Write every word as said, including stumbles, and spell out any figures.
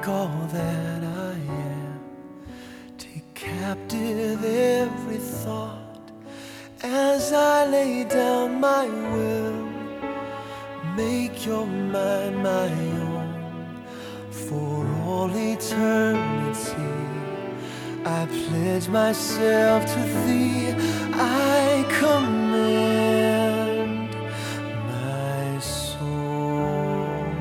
all that I am. Take captive every thought as I lay down my will. Make your mind my own for all eternity. I pledge myself to thee, I commit